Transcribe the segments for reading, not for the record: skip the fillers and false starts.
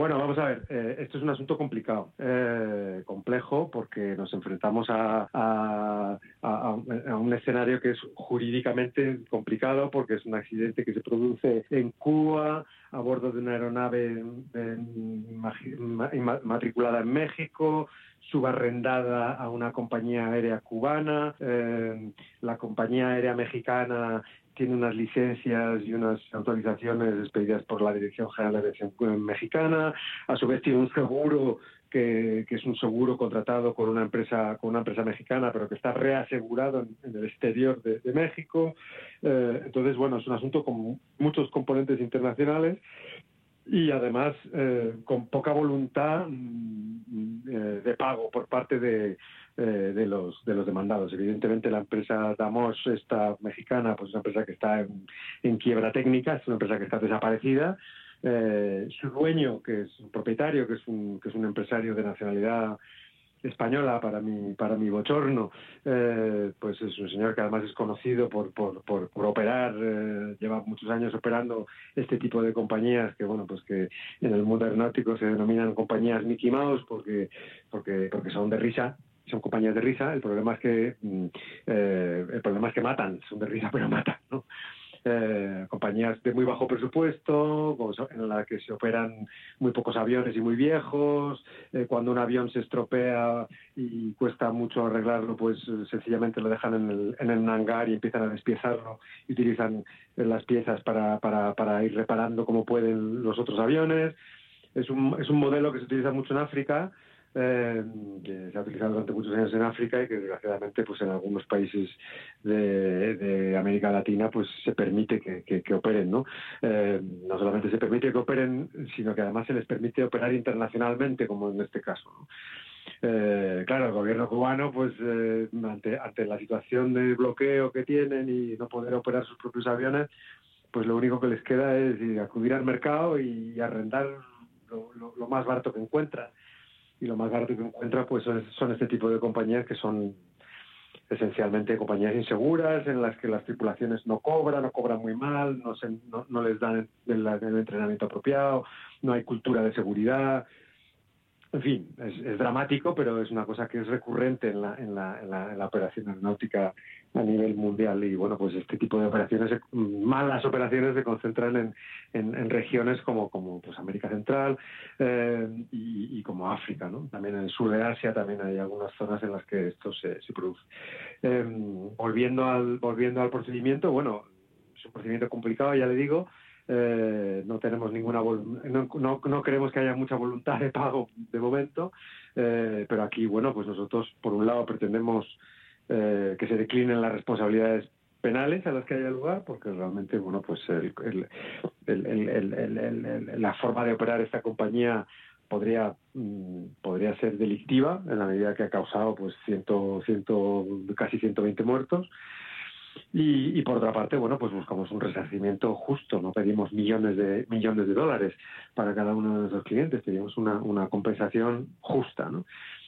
Bueno, vamos a ver, esto es un asunto complicado, complejo, porque nos enfrentamos a un escenario que es jurídicamente complicado, porque es un accidente que se produce en Cuba, a bordo de una aeronave matriculada en México, subarrendada a una compañía aérea cubana. La compañía aérea mexicana tiene unas licencias y unas autorizaciones expedidas por la Dirección General de Aviación Mexicana. A su vez tiene un seguro que es un seguro contratado con una empresa mexicana, pero que está reasegurado en el exterior de México. Entonces, bueno, es un asunto con muchos componentes internacionales y además con poca voluntad de pago por parte de los demandados. Evidentemente la empresa Damos, esta mexicana, pues es una empresa que está en quiebra técnica, es una empresa que está desaparecida. Su dueño, que es un propietario, que es un empresario de nacionalidad española, para mi bochorno, pues es un señor que además es conocido por operar, lleva muchos años operando este tipo de compañías que, bueno, pues que en el mundo aeronáutico se denominan compañías Mickey Mouse porque son de risa. Son compañías de risa. El problema es que matan, son de risa pero matan, ¿no? Compañías de muy bajo presupuesto, en la que se operan muy pocos aviones y muy viejos. Cuando un avión se estropea y cuesta mucho arreglarlo, pues sencillamente lo dejan en el hangar y empiezan a despiezarlo y utilizan las piezas para ir reparando como pueden los otros aviones. Es un modelo que se utiliza mucho en África, que se ha utilizado durante muchos años en África y que desgraciadamente pues en algunos países de América Latina pues se permite que operen, ¿no? No solamente se permite que operen, sino que además se les permite operar internacionalmente, como en este caso, ¿no? Claro, el gobierno cubano, pues ante la situación de bloqueo que tienen y no poder operar sus propios aviones, pues lo único que les queda es acudir al mercado y arrendar lo más barato que encuentran. Y lo más barato que encuentra pues son este tipo de compañías que son esencialmente compañías inseguras, en las que las tripulaciones no cobran muy mal, no les dan el entrenamiento apropiado, no hay cultura de seguridad. En fin, es dramático, pero es una cosa que es recurrente en la operación aeronáutica a nivel mundial. Y bueno, pues este tipo de operaciones, malas operaciones, se concentran en regiones como pues América Central y como África, ¿no? También en el sur de Asia también hay algunas zonas en las que esto se produce. Volviendo al procedimiento, bueno, es un procedimiento complicado, ya le digo. No tenemos no creemos que haya mucha voluntad de pago de momento, pero aquí, bueno, pues nosotros por un lado pretendemos que se declinen las responsabilidades penales a las que haya lugar, porque realmente, bueno, pues la forma de operar esta compañía podría ser delictiva en la medida que ha causado pues casi 120 muertos. Y por otra parte, bueno, pues buscamos un resarcimiento justo, no pedimos millones de dólares para cada uno de nuestros clientes, pedimos una compensación justa, ¿no?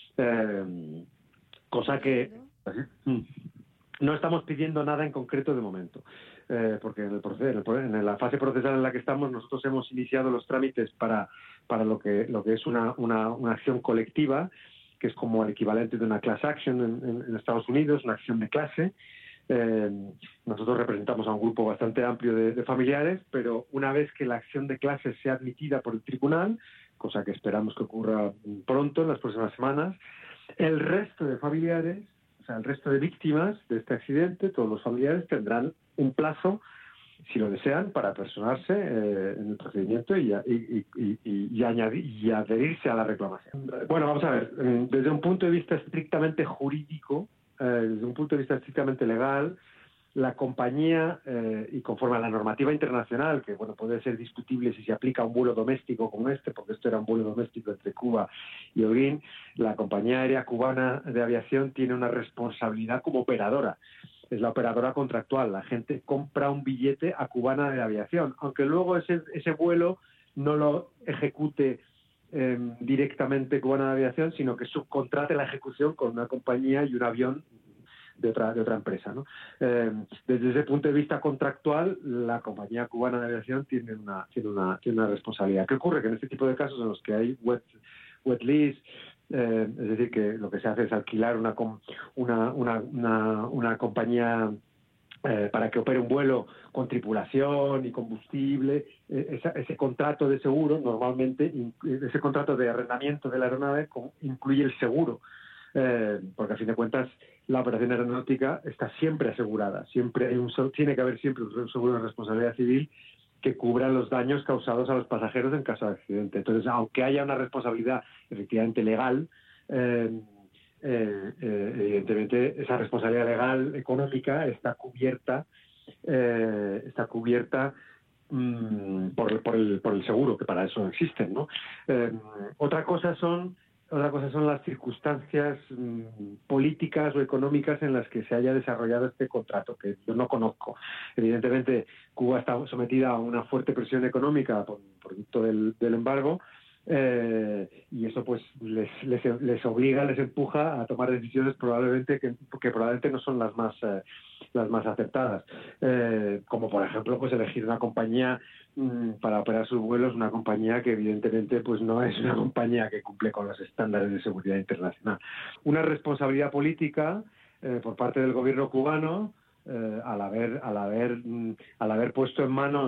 Cosa que no estamos pidiendo nada en concreto de momento, porque en la fase procesal en la que estamos nosotros hemos iniciado los trámites para lo que es una acción colectiva, que es como el equivalente de una class action en Estados Unidos, una acción de clase. Nosotros representamos a un grupo bastante amplio de familiares, pero una vez que la acción de clase sea admitida por el tribunal, cosa que esperamos que ocurra pronto, en las próximas semanas, el resto de familiares, o sea, el resto de víctimas de este accidente, todos los familiares tendrán un plazo, si lo desean, para personarse en el procedimiento y adherirse a la reclamación. Bueno, vamos a ver, desde un punto de vista estrictamente jurídico, desde un punto de vista estrictamente legal, la compañía, y conforme a la normativa internacional, que bueno, puede ser discutible si se aplica a un vuelo doméstico como este, porque esto era un vuelo doméstico entre Cuba y Holguín, la compañía aérea cubana de aviación tiene una responsabilidad como operadora. Es la operadora contractual. La gente compra un billete a Cubana de Aviación, aunque luego ese vuelo no lo ejecute directamente Cubana de Aviación, sino que subcontrate la ejecución con una compañía y un avión de otra empresa, ¿no? Desde ese punto de vista contractual, la compañía cubana de aviación tiene una responsabilidad. ¿Qué ocurre? Que en este tipo de casos en los que hay wet lease, es decir, que lo que se hace es alquilar una compañía para que opere un vuelo con tripulación y combustible, ese contrato de seguro, normalmente, ese contrato de arrendamiento de la aeronave incluye el seguro, porque a fin de cuentas la operación aeronáutica está siempre asegurada, tiene que haber siempre un seguro de responsabilidad civil que cubra los daños causados a los pasajeros en caso de accidente. Entonces, aunque haya una responsabilidad efectivamente legal, evidentemente esa responsabilidad legal económica está cubierta por el seguro, que para eso existen, ¿no? Otra cosa son las circunstancias políticas o económicas en las que se haya desarrollado este contrato, que yo no conozco. Evidentemente, Cuba está sometida a una fuerte presión económica por producto del embargo, y eso pues les obliga, les empuja a tomar decisiones probablemente que probablemente no son las más acertadas, como por ejemplo pues elegir una compañía para operar sus vuelos, una compañía que evidentemente pues no es una compañía que cumple con los estándares de seguridad internacional. Una responsabilidad política por parte del gobierno cubano, al haber puesto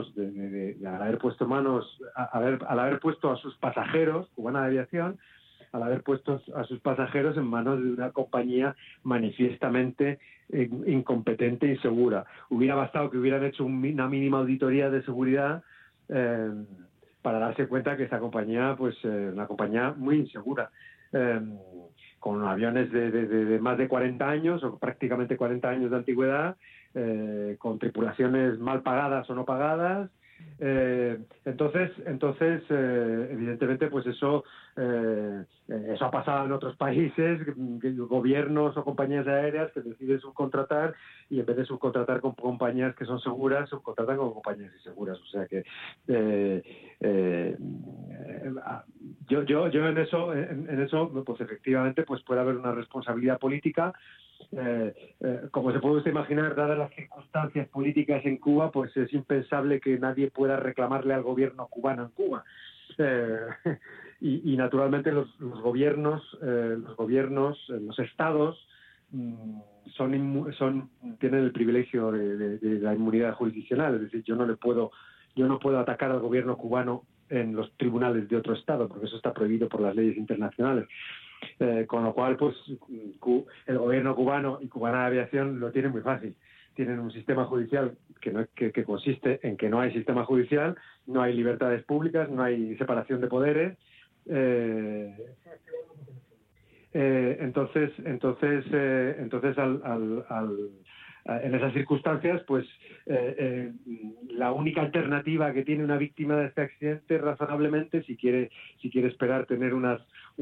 a sus pasajeros, Cubana de Aviación, al haber puesto a sus pasajeros en manos de una compañía manifiestamente incompetente e insegura. Hubiera bastado que hubieran hecho una mínima auditoría de seguridad para darse cuenta que esta compañía, pues, una compañía muy insegura, con aviones de más de 40 años o prácticamente 40 años de antigüedad, con tripulaciones mal pagadas o no pagadas. Entonces, evidentemente, pues eso ha pasado en otros países, gobiernos o compañías aéreas que deciden subcontratar, y en vez de subcontratar con compañías que son seguras, subcontratan con compañías inseguras. O sea que yo en eso pues efectivamente pues puede haber una responsabilidad política. Como se puede usted imaginar, dadas las circunstancias políticas en Cuba, pues es impensable que nadie pueda reclamarle al gobierno cubano en Cuba. Y naturalmente los gobiernos, los estados tienen el privilegio de la inmunidad jurisdiccional. Es decir, yo no puedo atacar al gobierno cubano en los tribunales de otro estado, porque eso está prohibido por las leyes internacionales. Con lo cual, pues el gobierno cubano y Cubana de Aviación lo tienen muy fácil. Tienen un sistema judicial que consiste en que no hay sistema judicial, no hay libertades públicas, no hay separación de poderes. Entonces en esas circunstancias, pues la única alternativa que tiene una víctima de este accidente, razonablemente, si quiere esperar tener una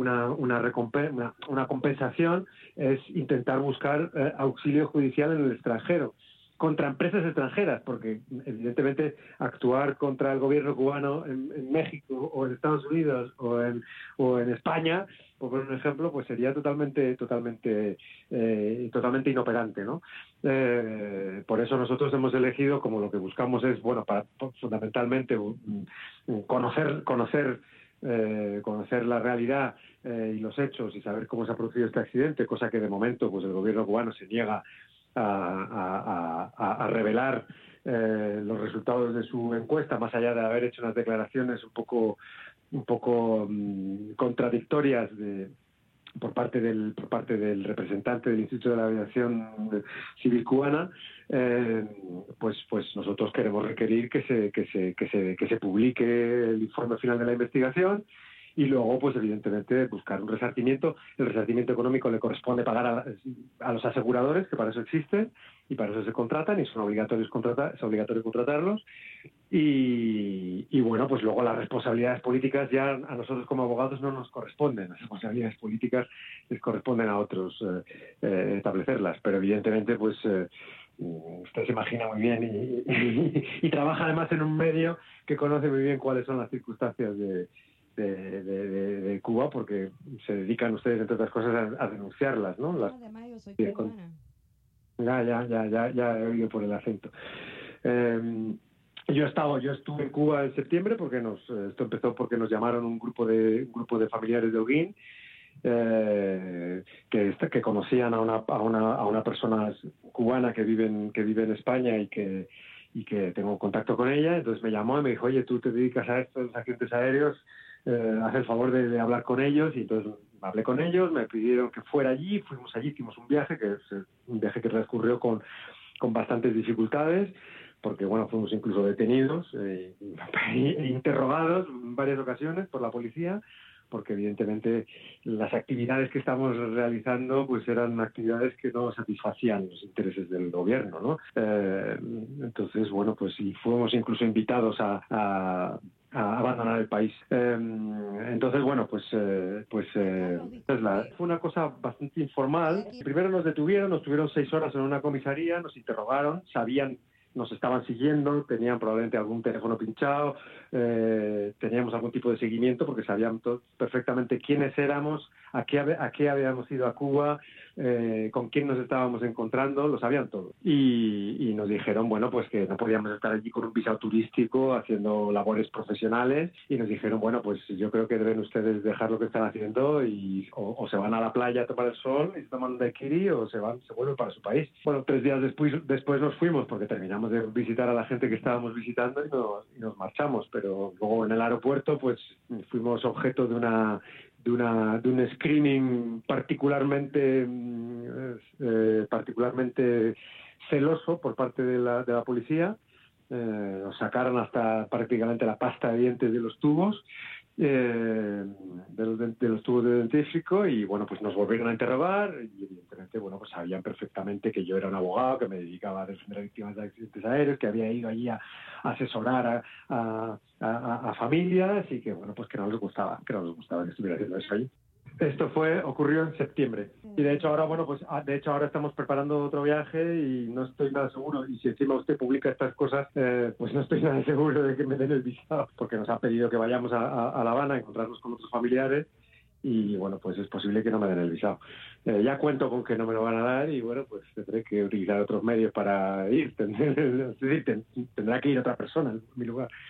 compensación, es intentar buscar auxilio judicial en el extranjero, contra empresas extranjeras, porque evidentemente actuar contra el gobierno cubano en México o en Estados Unidos o en España, por poner un ejemplo, pues sería totalmente inoperante, ¿no? Por eso nosotros hemos elegido, como lo que buscamos es, fundamentalmente conocer la realidad y los hechos y saber cómo se ha producido este accidente, cosa que de momento pues el gobierno cubano se niega a revelar los resultados de su encuesta, más allá de haber hecho unas declaraciones un poco contradictorias por parte del representante del Instituto de la Aviación Civil Cubana. Pues nosotros queremos requerir que se publique el informe final de la investigación, y luego, pues evidentemente, buscar un resarcimiento. El resarcimiento económico le corresponde pagar a los aseguradores, que para eso existen y para eso se contratan, y es obligatorio contratarlos. Y bueno, pues luego las responsabilidades políticas ya a nosotros como abogados no nos corresponden. Las responsabilidades políticas les corresponden a otros establecerlas, pero evidentemente pues usted se imagina muy bien y trabaja además en un medio que conoce muy bien cuáles son las circunstancias de Cuba, porque se dedican ustedes, entre otras cosas, a denunciarlas, ¿no? Además, yo soy cubana. Ya he oído por el acento. Yo estuve en Cuba en septiembre porque esto empezó porque nos llamaron un grupo de familiares de Holguín, que conocían a una persona cubana que vive en España y que tengo contacto con ella. Entonces me llamó y me dijo: oye, tú te dedicas a esto, los accidentes aéreos, haz el favor de hablar con ellos. Y entonces hablé con ellos, me pidieron que fuera allí, fuimos allí, hicimos un viaje que transcurrió con bastantes dificultades, porque bueno, fuimos incluso detenidos e interrogados en varias ocasiones por la policía, porque evidentemente las actividades que estamos realizando pues eran actividades que no satisfacían los intereses del gobierno, ¿no? Entonces, bueno, pues sí, fuimos incluso invitados a abandonar el país. Entonces, bueno, fue una cosa bastante informal. Primero nos tuvieron 6 horas en una comisaría, nos interrogaron, nos estaban siguiendo, tenían probablemente algún teléfono pinchado, teníamos algún tipo de seguimiento porque sabían perfectamente quiénes éramos, a qué habíamos ido a Cuba, con quién nos estábamos encontrando, lo sabían todo. Y nos dijeron, bueno, pues que no podíamos estar allí con un visado turístico haciendo labores profesionales, y nos dijeron, bueno, pues yo creo que deben ustedes dejar lo que están haciendo o se van a la playa a tomar el sol y se toman un daiquiri, o se vuelven para su país. Bueno, 3 días después nos fuimos porque terminamos de visitar a la gente que estábamos visitando y nos marchamos, pero luego en el aeropuerto pues fuimos objeto de un screening particularmente celoso por parte de la policía. Nos sacaron hasta prácticamente la pasta de dientes de los tubos, de los tubos de dentífrico, y bueno, pues nos volvieron a interrogar y evidentemente, bueno, pues sabían perfectamente que yo era un abogado que me dedicaba a defender a víctimas de accidentes aéreos, que había ido allí a asesorar a familias, y que bueno, pues que no les gustaba que estuviera haciendo eso allí. Esto ocurrió en septiembre. Y de hecho ahora estamos preparando otro viaje y no estoy nada seguro. Y si encima usted publica estas cosas, pues no estoy nada seguro de que me den el visado, porque nos ha pedido que vayamos a La Habana a encontrarnos con otros familiares, y bueno, pues es posible que no me den el visado. Ya cuento con que no me lo van a dar, y bueno, pues tendré que utilizar otros medios para ir. Es decir, tendrá que ir otra persona en mi lugar.